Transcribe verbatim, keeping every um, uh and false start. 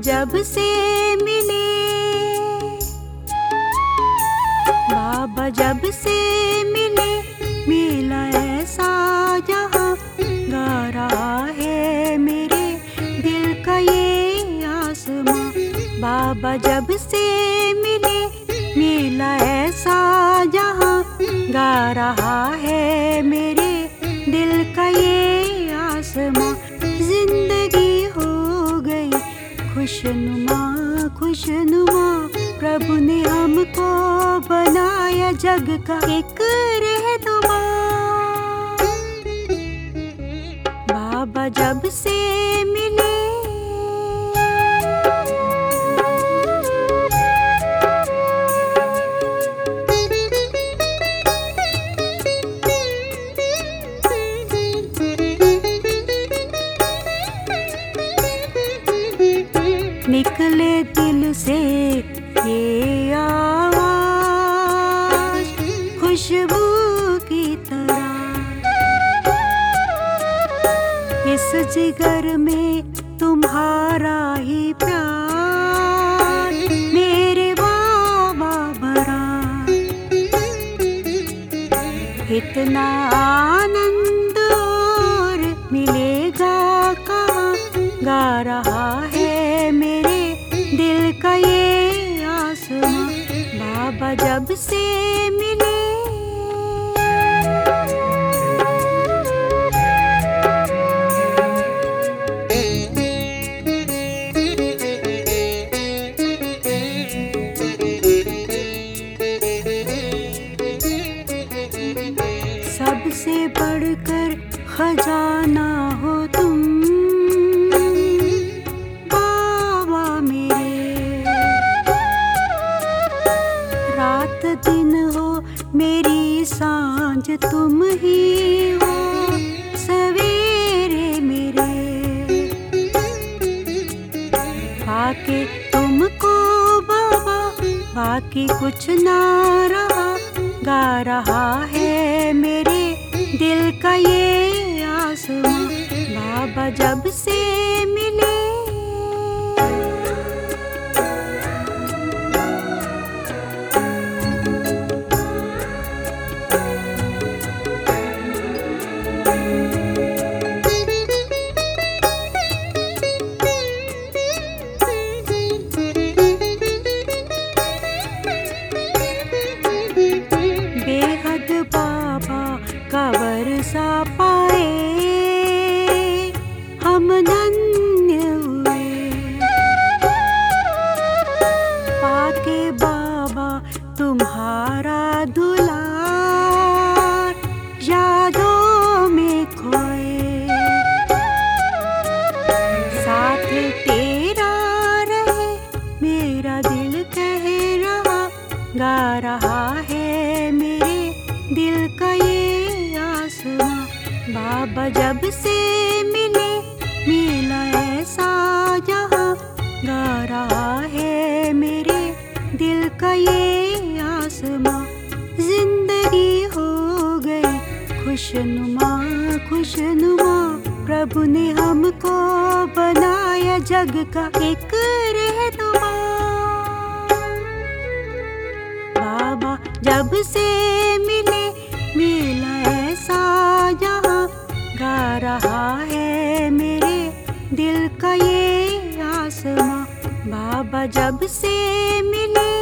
जब से मिले, बाबा जब से मिले, मिला ऐसा जहां गा रहा है मेरे दिल का ये आसमां। बाबा जब से मिले, मिला ऐसा जहां गा रहा है मेरे दिल का ये आसमां। जिंदगी हो गई खुशनुमा खुशनुमा, प्रभु ने हमको बनाया जग का एक रहनुमा। बाबा जब से मिले, निकले दिल से ये आवाज खुशबू की तरह, इस जिगर में तुम्हारा ही प्यार मेरे बाबा भरा। इतना आनंद और मिलेगा कहाँ, गा रहा है मेरे दिल का ये आसमां। बाबा जब से मिले, सबसे बढ़कर खजाना हो तुम बाबा मेरे। रात दिन हो मेरी सांझ तुम ही हो सवेरे मेरे। आके तुमको बाबा बाकी कुछ ना रहा, गा रहा है मेरे दिल का ये आसमां। बाबा जब से मिले, बेहद बाबा का वर्षा पाए हम धन्य हुए। पाके बाबा तुम्हारा दुलार यादों में खोए। साथ तेरा रहे मेरा दिल कह रहा, गा रहा है मेरे दिल का ये आसमां। बाबा जब से मिले, मिला ऐसा जहां गा रहा है मेरे दिल का ये आसमां। जिंदगी हो गई खुशनुमा खुशनुमा, प्रभु ने हमको बनाया जग का एक रहनुमा। बाबा जब से मिले, मिला ऐसा जहां गा रहा है मेरे दिल का ये आसमां। बाबा जब से मिले,